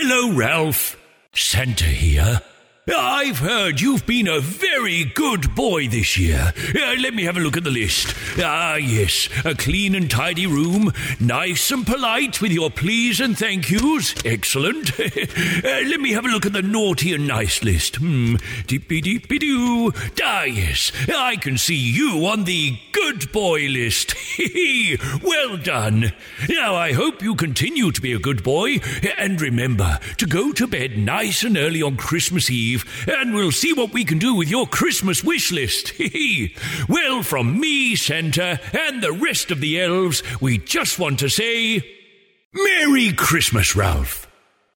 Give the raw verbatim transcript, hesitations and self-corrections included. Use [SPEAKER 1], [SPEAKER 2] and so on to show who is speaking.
[SPEAKER 1] Hello, Ralph. Santa here. I've heard you've been a very good boy this year. Uh, let me have a look at the list. Ah, yes, a clean and tidy room, nice and polite with your please and thank yous. Excellent. uh, let me have a look at the naughty and nice list. Hmm, deepy-deepy-doo. Ah, yes, I can see you on the good boy list. Well done. Now, I hope you continue to be a good boy, and remember to go to bed nice and early on Christmas Eve, and we'll see what we can do with your Christmas wish list. Well, from me, Santa, and the rest of the elves, we just want to say, Merry Christmas, Ralph.